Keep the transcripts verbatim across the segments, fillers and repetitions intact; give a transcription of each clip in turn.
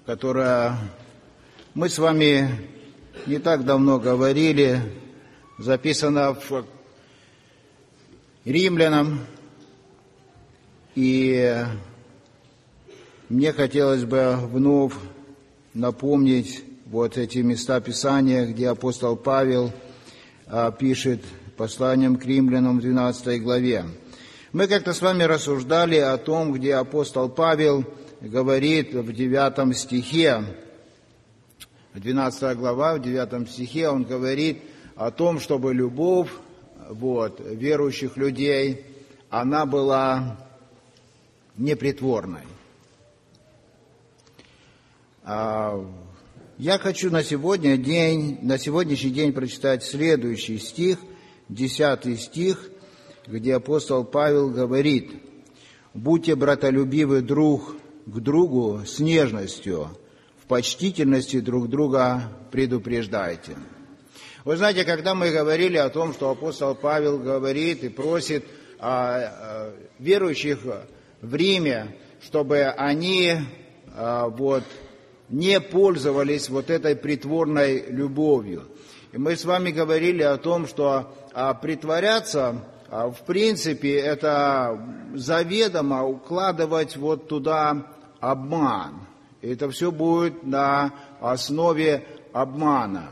которое мы с вами не так давно говорили, записано в Римлянам, и мне хотелось бы вновь напомнить вот эти места Писания, где апостол Павел а, пишет посланием к Римлянам в двенадцатой главе. Мы как-то с вами рассуждали о том, где апостол Павел говорит в девятом стихе, двенадцатая глава, в девятом стихе он говорит о том, чтобы любовь вот, верующих людей, она была непритворной. Я хочу на сегодня день, на сегодняшний день прочитать следующий стих, десятый стих, где апостол Павел говорит: «Будьте братолюбивы друг к другу с нежностью, в почтительности друг друга предупреждайте». Вы знаете, когда мы говорили о том, что апостол Павел говорит и просит а, а, верующих в Риме, чтобы они а, вот, не пользовались вот этой притворной любовью. И мы с вами говорили о том, что а, притворяться, а, в принципе, это заведомо укладывать вот туда обман. И это все будет на основе обмана.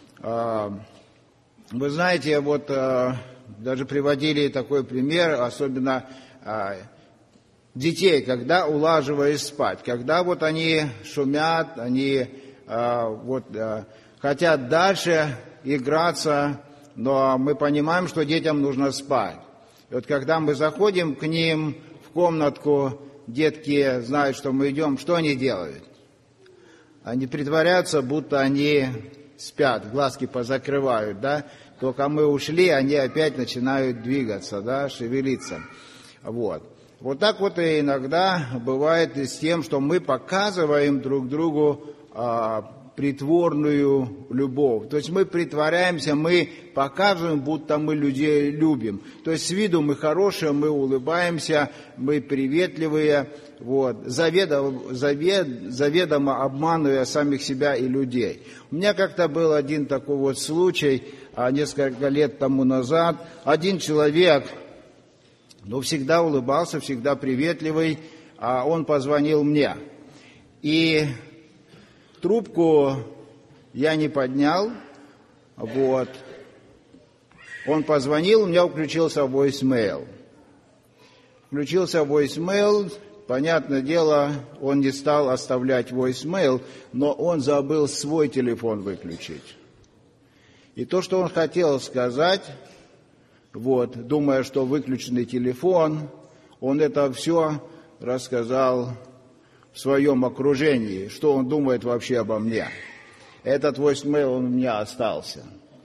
Вы знаете, вот даже приводили такой пример, особенно детей, когда улаживаешь спать, когда вот они шумят, они вот хотят дальше играться, но мы понимаем, что детям нужно спать. И вот когда мы заходим к ним в комнатку, детки знают, что мы идем, что они делают? Они притворяются, будто они спят, глазки позакрывают, да? Только мы ушли, они опять начинают двигаться, да, шевелиться. Вот. Вот так вот и иногда бывает и с тем, что мы показываем друг другу а, притворную любовь. То есть мы притворяемся, мы показываем, будто мы людей любим. То есть с виду мы хорошие, мы улыбаемся, мы приветливые, вот, заведомо, завед, заведомо обманывая самих себя и людей. У меня как-то был один такой вот случай, несколько лет тому назад. Один человек, ну, всегда улыбался, всегда приветливый, а он позвонил мне. И трубку я не поднял, вот. Он позвонил, у меня включился voicemail. Включился voicemail, понятное дело, он не стал оставлять voicemail, но он забыл свой телефон выключить. И то, что он хотел сказать, вот, думая, что выключенный телефон, он это все рассказал в своем окружении, что он думает вообще обо мне. Этот voicemail, он у меня остался.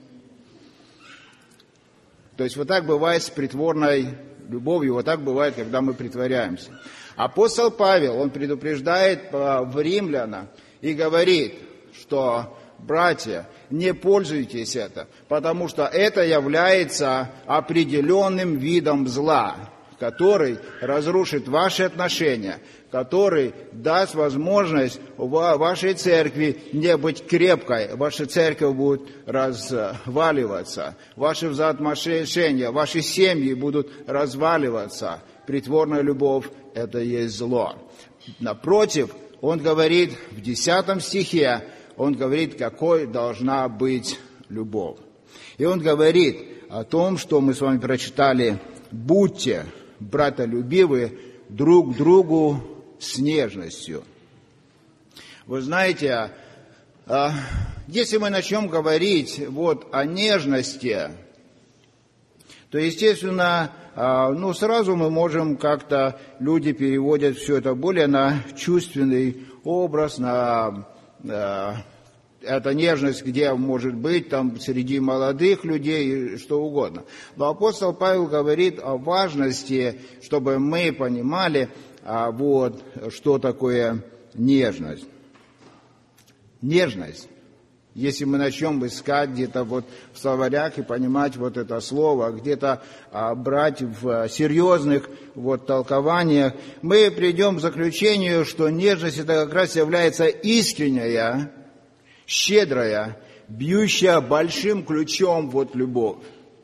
То есть вот так бывает с притворной любовью, вот так бывает, когда мы притворяемся. Апостол Павел, он предупреждает в Римлянах и говорит, что, братья, не пользуйтесь это, потому что это является определенным видом зла, который разрушит ваши отношения, который даст возможность вашей церкви не быть крепкой, ваша церковь будет разваливаться, ваши взаимоотношения, ваши семьи будут разваливаться. Притворная любовь – это есть зло. Напротив, он говорит в десятом стихе, он говорит, какой должна быть любовь. И он говорит о том, что мы с вами прочитали: «Будьте братолюбивы друг другу с нежностью». Вы знаете, если мы начнем говорить вот о нежности, то, естественно, ну, сразу мы можем как-то, люди переводят все это более на чувственный образ, на эта нежность, где может быть там среди молодых людей, что угодно. Но апостол Павел говорит о важности, чтобы мы понимали, а, вот, что такое нежность. Нежность Если мы начнем искать где-то вот в словарях и понимать вот это слово, где-то а, брать в серьезных вот толкованиях, мы придем к заключению, что нежность это как раз является искренняя, щедрая, бьющая большим ключом вот любовь.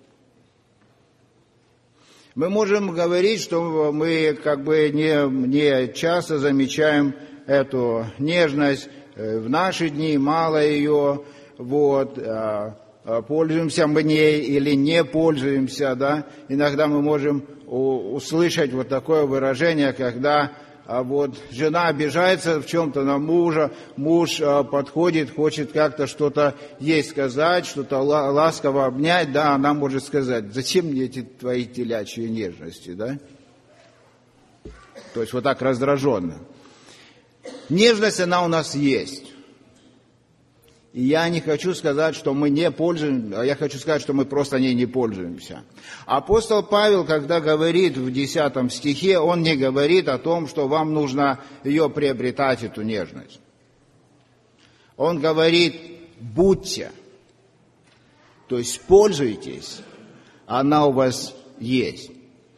Мы можем говорить, что мы как бы не, не часто замечаем эту нежность. В наши дни мало ее, вот, пользуемся мы ней или не пользуемся, да. Иногда мы можем услышать вот такое выражение, когда вот жена обижается в чем-то на мужа, муж подходит, хочет как-то что-то ей сказать, что-то ласково обнять, да, она может сказать: зачем мне эти твои телячьи нежности, да? То есть вот так раздраженно. Нежность, она у нас есть. И я не хочу сказать, что мы не пользуемся, а я хочу сказать, что мы просто ней не пользуемся. Апостол Павел, когда говорит в десятом стихе, он не говорит о том, что вам нужно ее приобретать, эту нежность. Он говорит: будьте, то есть пользуйтесь, она у вас есть.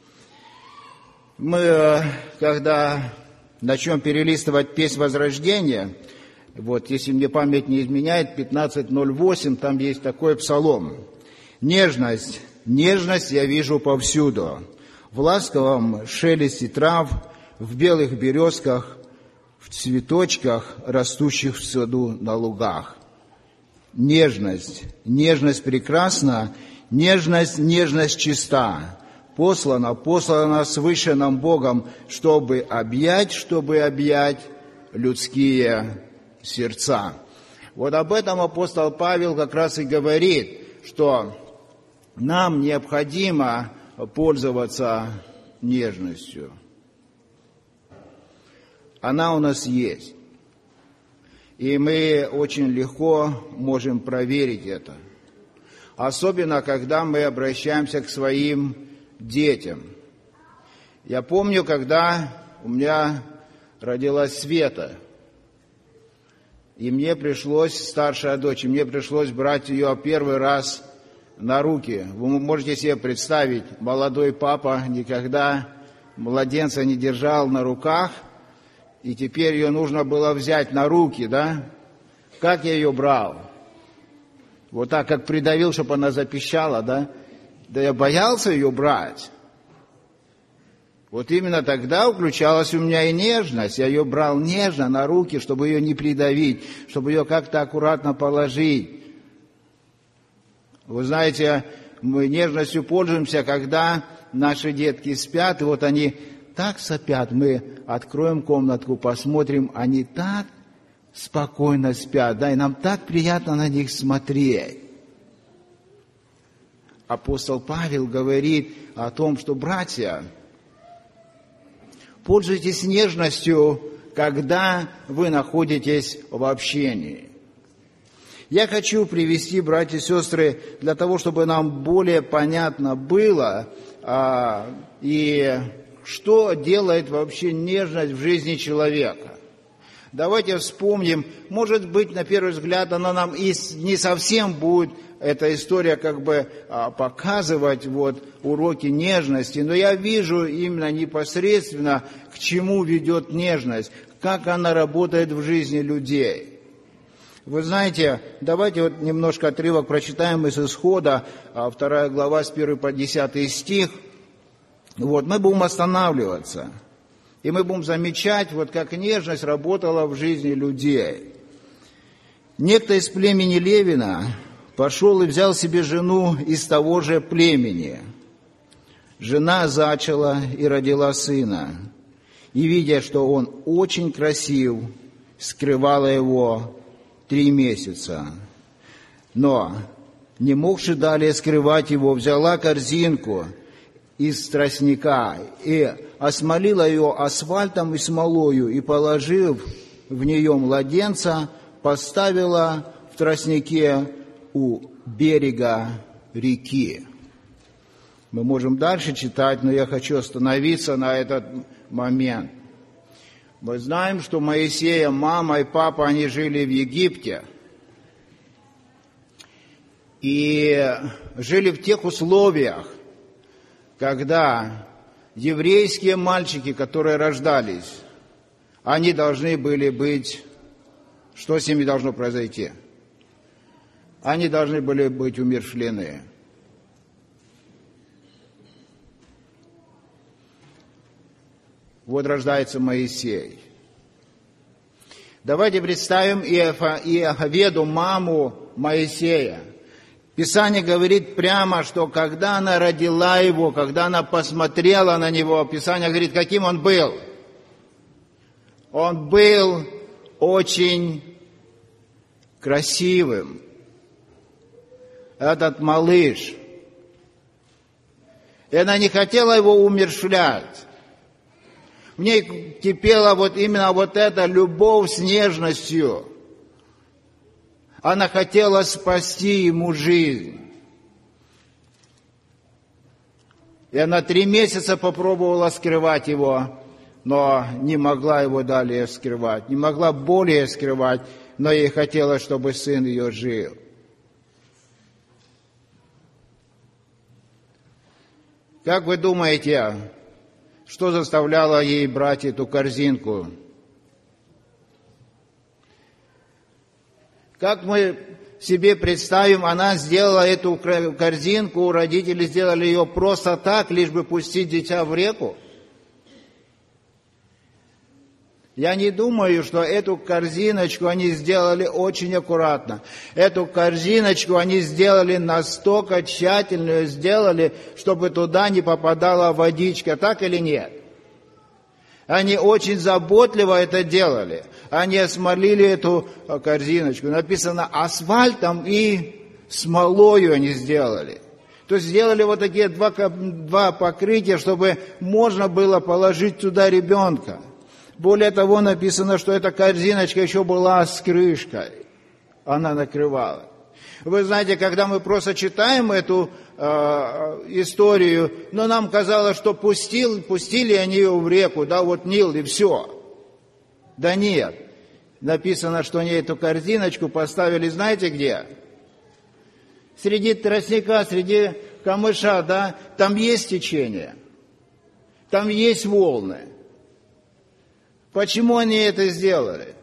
Мы, когда начнем перелистывать «Песнь Возрождения», вот, если мне память не изменяет, пятнадцать ноль восемь, там есть такой псалом. «Нежность, нежность я вижу повсюду, в ласковом шелесте трав, в белых березках, в цветочках, растущих в саду на лугах». Нежность, нежность прекрасна, нежность, нежность чиста. Послана, послана свыше нам Богом, чтобы объять, чтобы объять людские сердца. Вот об этом апостол Павел как раз и говорит, что нам необходимо пользоваться нежностью. Она у нас есть. И мы очень легко можем проверить это. Особенно, когда мы обращаемся к своим детям. Я помню, когда у меня родилась Света, и мне пришлось, старшая дочь, и мне пришлось брать ее первый раз на руки. Вы можете себе представить, молодой папа никогда младенца не держал на руках, и теперь ее нужно было взять на руки, да? Как я ее брал? Вот так, как придавил, чтобы она запищала, да? Да я боялся ее брать. Вот именно тогда включалась у меня и нежность. Я ее брал нежно на руки, чтобы ее не придавить, чтобы ее как-то аккуратно положить. Вы знаете, мы нежностью пользуемся, когда наши детки спят, и вот они так сопят. Мы откроем комнатку, посмотрим, они так спокойно спят, да, и нам так приятно на них смотреть. Апостол Павел говорит о том, что, братья, пользуйтесь нежностью, когда вы находитесь в общении. Я хочу привести, братья и сестры, для того, чтобы нам более понятно было, а, и что делает вообще нежность в жизни человека. Давайте вспомним, может быть, на первый взгляд, она нам и не совсем будет, эта история, как бы показывать вот уроки нежности, но я вижу именно непосредственно, к чему ведет нежность, как она работает в жизни людей. Вы знаете, давайте вот немножко отрывок прочитаем из Исхода, вторая глава с первого по десятый стих. Вот, мы будем останавливаться. И мы будем замечать, вот как нежность работала в жизни людей. Некто из племени Левина пошел и взял себе жену из того же племени. Жена зачала и родила сына. И, видя, что он очень красив, скрывала его три месяца. Но, не могши далее скрывать его, взяла корзинку из тростника и осмолила ее асфальтом и смолою, и, положив в нее младенца, поставила в тростнике у берега реки. Мы можем дальше читать, но я хочу остановиться на этот момент. Мы знаем, что Моисея мама и папа, они жили в Египте. и жили в тех условиях, когда еврейские мальчики, которые рождались, они должны были быть, что с ними должно произойти? Они должны были быть умерщвлены. Вот рождается Моисей. Давайте представим Иоховеду, маму Моисея. Писание говорит прямо, что когда она родила его, когда она посмотрела на него, Писание говорит, каким он был. Он был очень красивым. Этот малыш. И она не хотела его умерщвлять. В ней кипела вот именно вот эта любовь с нежностью. Она хотела спасти ему жизнь. И она три месяца попробовала скрывать его, но не могла его далее скрывать, не могла более скрывать, но ей хотелось, чтобы сын ее жил. Как вы думаете, что заставляло ей брать эту корзинку? Как мы себе представим, она сделала эту корзинку, родители сделали ее просто так, лишь бы пустить дитя в реку? Я не думаю, что эту корзиночку они сделали очень аккуратно. Эту корзиночку они сделали настолько тщательно, сделали, чтобы туда не попадала водичка, так или нет? Они очень заботливо это делали. Они осмолили эту корзиночку. Написано асфальтом и смолою они сделали. То есть сделали вот такие два, два покрытия, чтобы можно было положить туда ребенка. Более того, написано, что эта корзиночка еще была с крышкой. Она накрывала. Вы знаете, когда мы просто читаем эту э, историю, но нам казалось, что пустил, пустили они ее в реку, да, вот Нил и все. Да нет. Написано, что они эту корзиночку поставили, знаете где? Среди тростника, среди камыша, да, там есть течение, там есть волны. Почему они это сделали?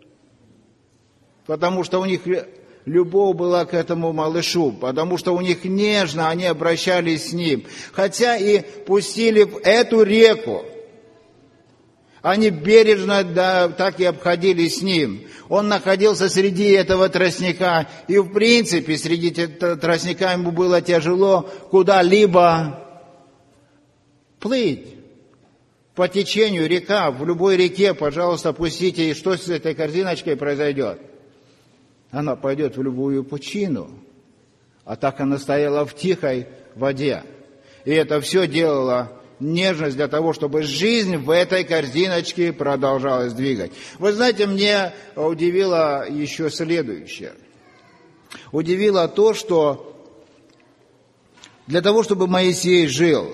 Потому что у них любовь была к этому малышу, потому что у них нежно они обращались с ним. Хотя и пустили в эту реку, они бережно, да, так и обходились с ним. Он находился среди этого тростника, и в принципе среди этого тростника ему было тяжело куда-либо плыть. По течению река, в любой реке, пожалуйста, пустите, и что с этой корзиночкой произойдет? Она пойдет в любую пучину, а так она стояла в тихой воде. И это все делало нежность для того, чтобы жизнь в этой корзиночке продолжалась двигать. Вы знаете, мне удивило еще следующее. Удивило то, что для того, чтобы Моисей жил,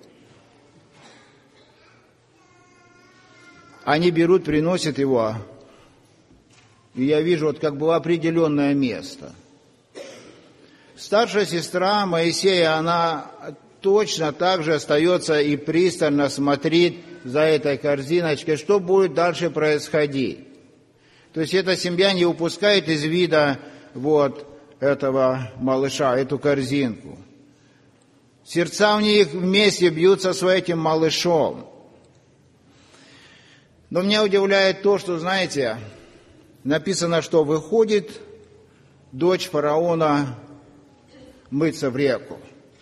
они берут, приносят его, и я вижу, вот как бы в определенное место. Старшая сестра Моисея, она точно так же остается и пристально смотрит за этой корзиночкой, что будет дальше происходить. То есть эта семья не упускает из вида вот этого малыша, эту корзинку. Сердца у них вместе бьются с этим малышом. Но меня удивляет то, что, знаете, написано, что выходит дочь фараона мыться в реку.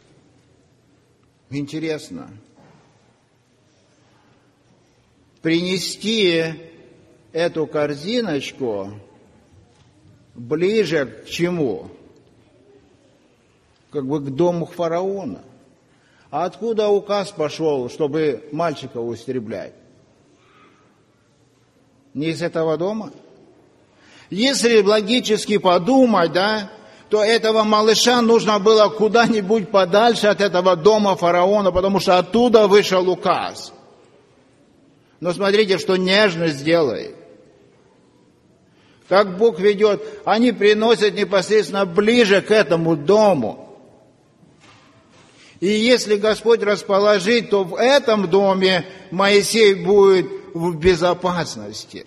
Интересно. Принести эту корзиночку ближе к чему? Как бы к дому фараона. А откуда указ пошел, чтобы мальчика истреблять? Не из этого дома? Если логически подумать, да, то этого малыша нужно было куда-нибудь подальше от этого дома фараона, потому что оттуда вышел указ. Но смотрите, что нежность делает. как Бог ведет, они приносят непосредственно ближе к этому дому. И если Господь расположит, то в этом доме Моисей будет в безопасности.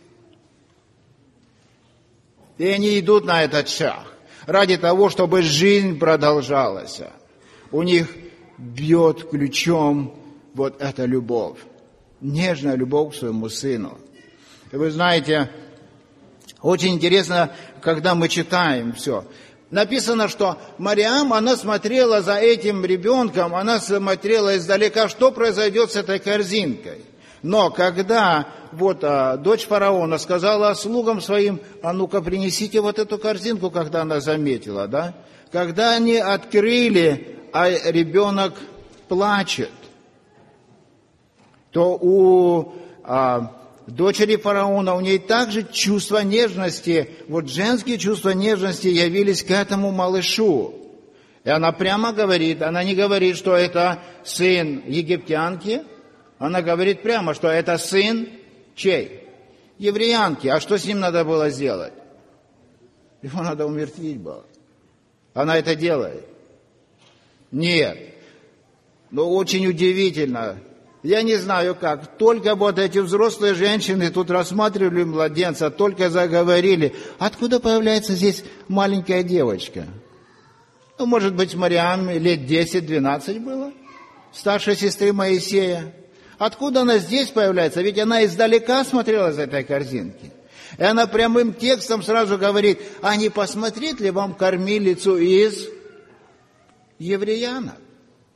И они идут на этот шаг ради того, чтобы жизнь продолжалась. У них бьет ключом вот эта любовь, нежная любовь к своему сыну. И вы знаете, очень интересно, когда мы читаем все. Написано, что Мариам, она смотрела за этим ребенком, она смотрела издалека, что произойдет с этой корзинкой. Но когда вот а, дочь фараона сказала слугам своим, а ну-ка принесите вот эту корзинку, когда она заметила, да? Когда они открыли, а ребенок плачет, то у а, дочери фараона, у ней также чувство нежности, вот женские чувства нежности явились к этому малышу. И она прямо говорит, она не говорит, что это сын египтянки, она говорит прямо, что это сын чей? Евреянки. А что с ним надо было сделать? Его надо умертвить было. Она это делает? Нет. Но очень удивительно. Я не знаю как. Только вот эти взрослые женщины тут рассматривали младенца, только заговорили. Откуда появляется здесь маленькая девочка? Ну, может быть, Мариам лет десять-двенадцать было? Старшей сестры Моисея. Откуда она здесь появляется? Ведь она издалека смотрела за этой корзинки. И она прямым текстом сразу говорит, а не посмотреть ли вам кормилицу из евреянок?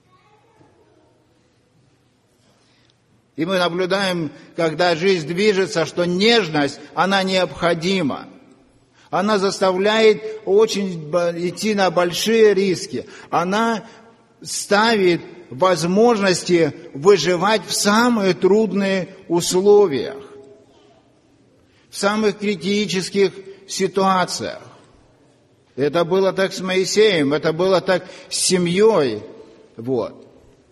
И мы наблюдаем, когда жизнь движется, что нежность, она необходима. Она заставляет очень идти на большие риски. Она ставит возможности выживать в самые трудные условиях, в самых критических ситуациях. Это было так с Моисеем, это было так с семьей. Вот.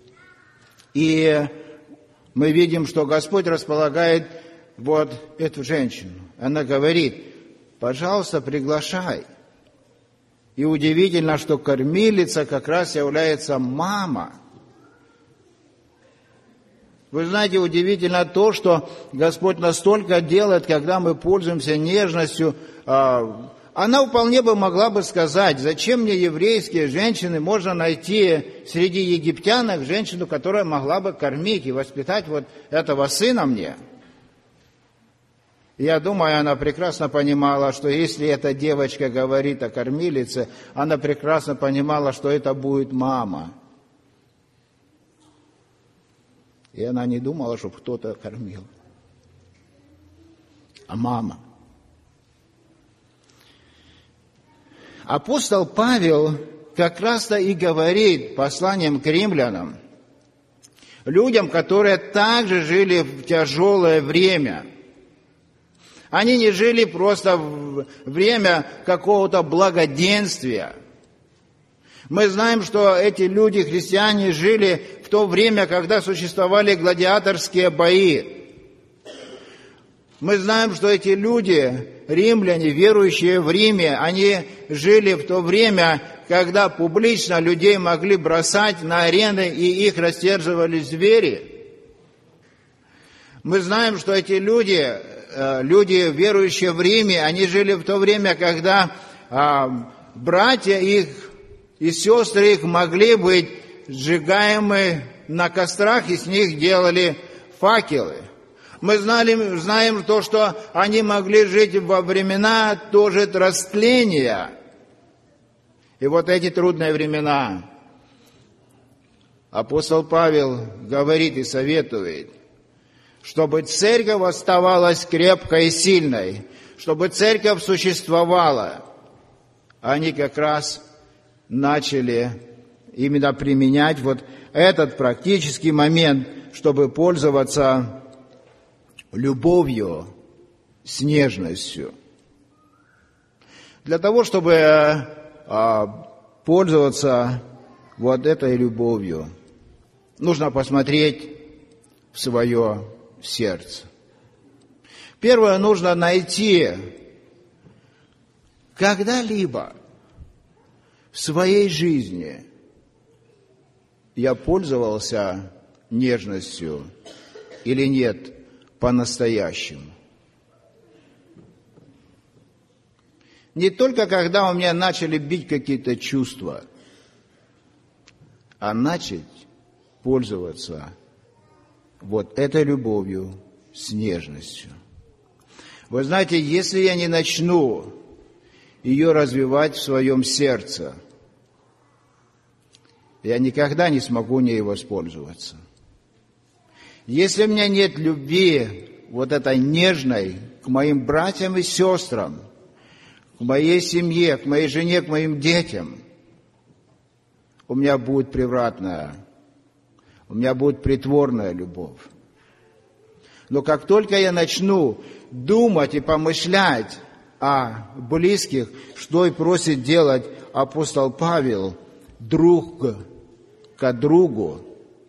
И мы видим, что Господь располагает вот эту женщину. Она говорит, пожалуйста, приглашай. И удивительно, что кормилица как раз является мама. Вы знаете, удивительно то, что Господь настолько делает, когда мы пользуемся нежностью. Она вполне бы могла бы сказать, зачем мне еврейские женщины, можно найти среди египтянок женщину, которая могла бы кормить и воспитать вот этого сына мне. Я думаю, она прекрасно понимала, что если эта девочка говорит о кормилице, она прекрасно понимала, что это будет мама. И она не думала, чтобы кто-то кормил, а мама. Апостол Павел как раз-то и говорит посланием к римлянам, людям, которые также жили в тяжелое время. Они не жили просто в время какого-то благоденствия. Мы знаем, что эти люди, христиане, жили в то время, когда существовали гладиаторские бои. Мы знаем, что эти люди, римляне, верующие в Риме, они жили в то время, когда публично людей могли бросать на арены, и их растерзывали звери. Мы знаем, что эти люди, люди, верующие в Риме, они жили в то время, когда братья их и сестры их могли быть сжигаемы на кострах, и с них делали факелы. Мы знали, знаем то, что они могли жить во времена тоже растления. И вот эти трудные времена апостол Павел говорит и советует, чтобы церковь оставалась крепкой и сильной, чтобы церковь существовала. Они как раз начали именно применять вот этот практический момент, чтобы пользоваться любовью с нежностью. Для того, чтобы а, пользоваться вот этой любовью, нужно посмотреть в свое сердце. Первое, нужно найти когда-либо в своей жизни я пользовался нежностью или нет по-настоящему? Не только когда у меня начали бить какие-то чувства, а начать пользоваться вот этой любовью с нежностью. Вы знаете, если я не начну ее развивать в своем сердце, я никогда не смогу ней воспользоваться. Если у меня нет любви вот этой нежной к моим братьям и сестрам, к моей семье, к моей жене, к моим детям, у меня будет превратная, у меня будет притворная любовь. Но как только я начну думать и помышлять о близких, что и просит делать апостол Павел, друг к другу,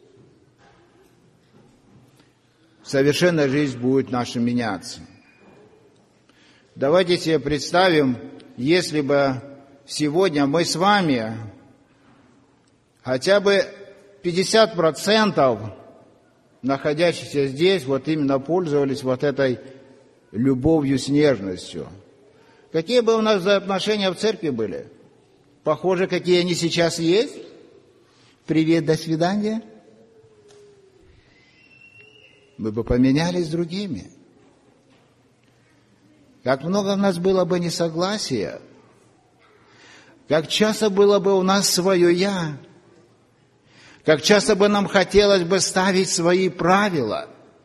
совершенно жизнь будет наша меняться. Давайте себе представим, если бы сегодня мы с вами хотя бы пятьдесят процентов находящихся здесь вот именно пользовались вот этой любовью с нежностью. Какие бы у нас взаимоотношения в церкви были? Похоже, какие они сейчас есть? Привет, до свидания. Мы бы поменялись с другими. Как много у нас было бы несогласия, как часто было бы у нас свое «я», как часто бы нам хотелось бы ставить свои правила.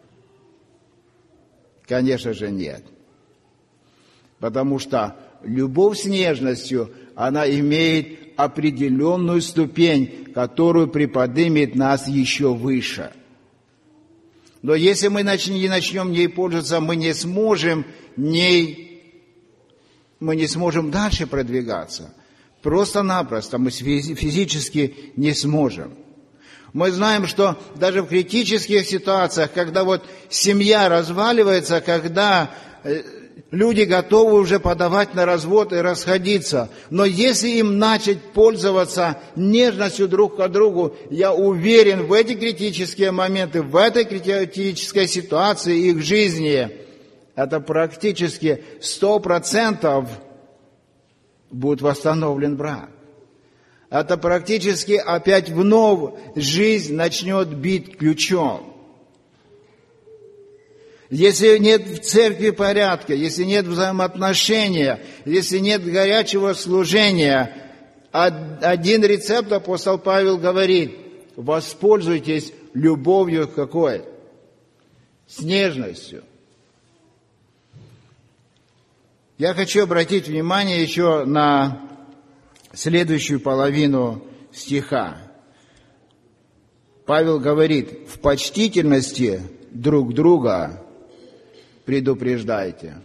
Конечно же, нет. Потому что любовь с нежностью, она имеет определенную ступень, которую приподнимет нас еще выше. Но если мы не начнем ей пользоваться, мы не сможем ней, мы не сможем дальше продвигаться. Просто-напросто мы физически не сможем. Мы знаем, что даже в критических ситуациях, когда вот семья разваливается, когда люди готовы уже подавать на развод и расходиться, но если им начать пользоваться нежностью друг к другу, я уверен, в эти критические моменты, в этой критической ситуации их жизни, это практически сто процентов будет восстановлен брак. Это практически опять вновь жизнь начнет бить ключом. Если нет в церкви порядка, если нет взаимоотношения, если нет горячего служения, один рецепт апостол Павел говорит: воспользуйтесь любовью какой? С нежностью. Я хочу обратить внимание еще на следующую половину стиха. Павел говорит: в почтительности друг друга предупреждайте.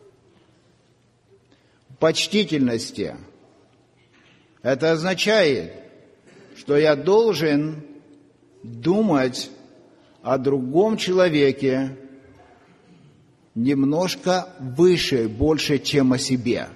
В почтительности. Это означает, что я должен думать о другом человеке немножко выше, больше, чем о себе.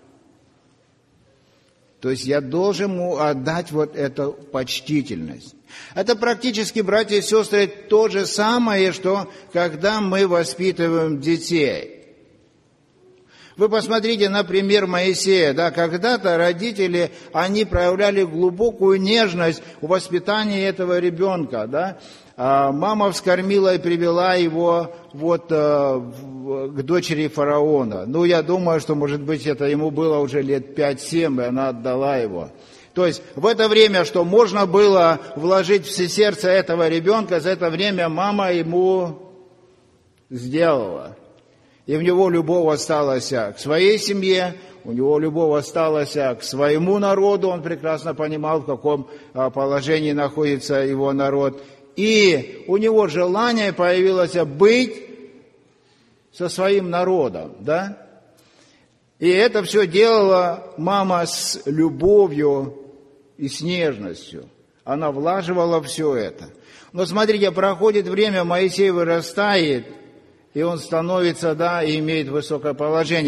То есть я должен ему отдать вот эту почтительность. Это практически, братья и сестры, то же самое, что когда мы воспитываем детей. Вы посмотрите на пример Моисея. Да, когда-то родители, они проявляли глубокую нежность в воспитании этого ребенка. Да. А мама вскормила и привела его вот, а, в, к дочери фараона. Ну, я думаю, что, может быть, это ему было уже лет пять-семь, и она отдала его. То есть в это время, что можно было вложить в сердце этого ребенка, за это время мама ему сделала. И у него любовь осталась к своей семье, у него любовь осталась к своему народу, он прекрасно понимал, в каком положении находится его народ. И у него желание появилось быть со своим народом, да? И это все делала мама с любовью и с нежностью. Она влаживала все это. Но смотрите, проходит время, Моисей вырастает, и он становится, да, и имеет высокое положение.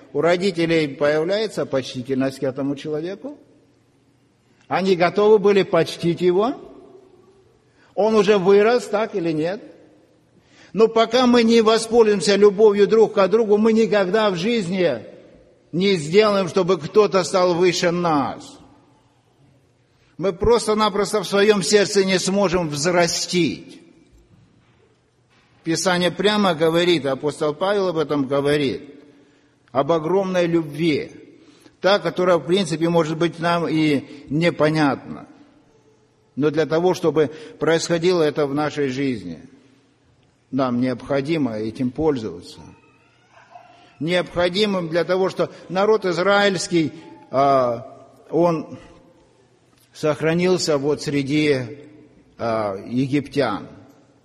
у родителей появляется почтительность к этому человеку? Они готовы были почтить его? Он уже вырос, так или нет? Но пока мы не воспользуемся любовью друг к другу, мы никогда в жизни не сделаем, чтобы кто-то стал выше нас. Мы просто-напросто в своем сердце не сможем взрастить. Писание прямо говорит, апостол Павел об этом говорит, об огромной любви, та, которая, в принципе, может быть нам и непонятна. Но для того, чтобы происходило это в нашей жизни, нам необходимо этим пользоваться. Необходимым для того, что народ израильский, он сохранился вот среди египтян.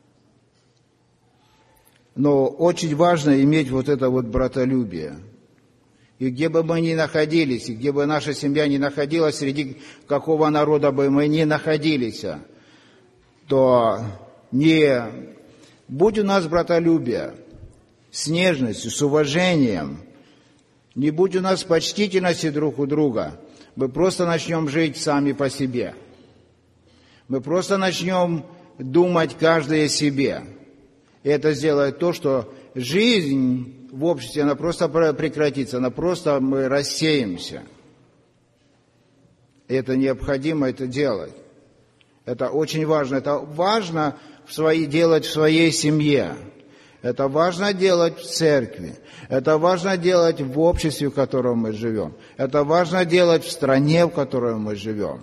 Но очень важно иметь вот это вот братолюбие. И где бы мы ни находились, и где бы наша семья ни находилась, среди какого народа бы мы ни находились, то не будь у нас братолюбия, с нежностью, с уважением, не будь у нас почтительности друг у друга, мы просто начнем жить сами по себе. Мы просто начнем думать каждый о себе. И это сделает то, что жизнь в обществе, она просто прекратится, она просто, мы рассеемся. И это необходимо это делать. Это очень важно. Это важно в своей, делать в своей семье. Это важно делать в церкви. Это важно делать в обществе, в котором мы живем. Это важно делать в стране, в которой мы живем.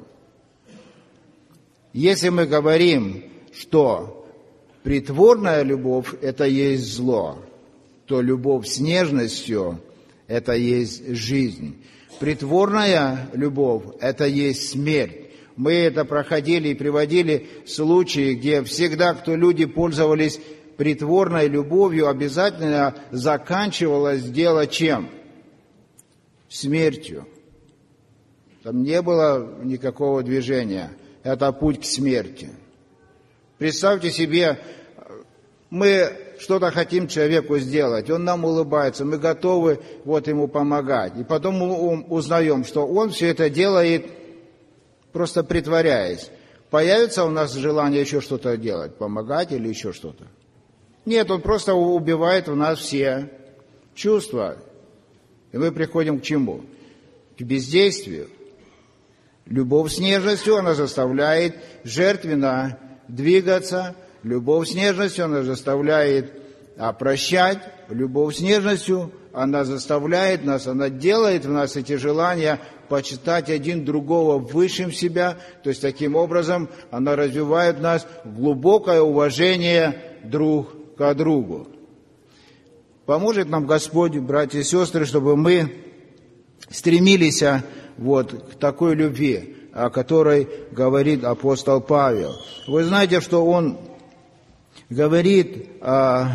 Если мы говорим, что притворная любовь – это есть зло, то любовь с нежностью – это есть жизнь. Притворная любовь – это есть смерть. Мы это проходили и приводили случаи, где всегда, кто люди пользовались притворной любовью, обязательно заканчивалось дело чем? Смертью. Там не было никакого движения. Это путь к смерти. Представьте себе, мы что-то хотим человеку сделать, он нам улыбается, мы готовы вот ему помогать. И потом мы узнаем, что он все это делает, просто притворяясь. Появится у нас желание еще что-то делать, помогать или еще что-то? Нет, он просто убивает в нас все чувства. И мы приходим к чему? К бездействию. Любовь с нежностью, она заставляет жертвенно двигаться. Любовь с нежностью, она заставляет а, прощать. Любовь с нежностью, она заставляет нас, она делает в нас эти желания почитать один другого высшим себя. То есть, таким образом, она развивает в нас глубокое уважение друг к другу. Поможет нам Господь, братья и сестры, чтобы мы стремились вот к такой любви, о которой говорит апостол Павел. Вы знаете, что он говорит а,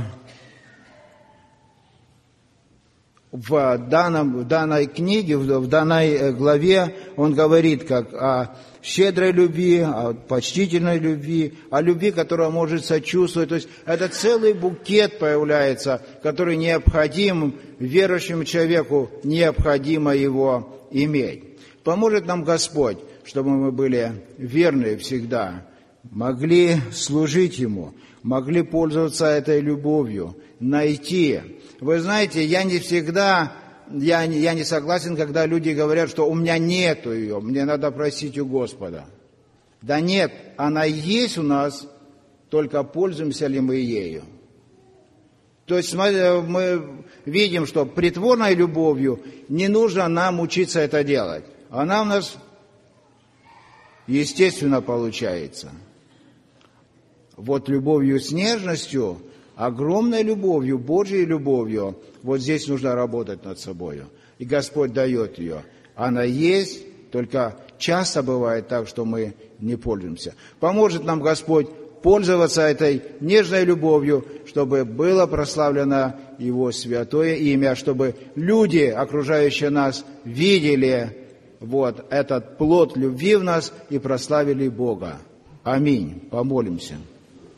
в, данном, в данной книге, в, в данной главе, он говорит как о щедрой любви, о почтительной любви, о любви, которая может сочувствовать. То есть это целый букет появляется, который необходим верующему человеку, необходимо его иметь. Поможет нам Господь, чтобы мы были верны всегда, могли служить Ему, могли пользоваться этой любовью, найти. Вы знаете, я не всегда, я, я не согласен, когда люди говорят, что у меня нету ее, мне надо просить у Господа. Да нет, она есть у нас, только пользуемся ли мы ею. То есть мы видим, что притворной любовью не нужно нам учиться это делать. Она у нас естественно получается. Вот любовью с нежностью, огромной любовью, Божьей любовью, вот здесь нужно работать над собой. И Господь дает ее. Она есть, только часто бывает так, что мы не пользуемся. Поможет нам Господь пользоваться этой нежной любовью, чтобы было прославлено Его святое имя, чтобы люди, окружающие нас, видели вот этот плод любви в нас и прославили Бога. Аминь. Помолимся.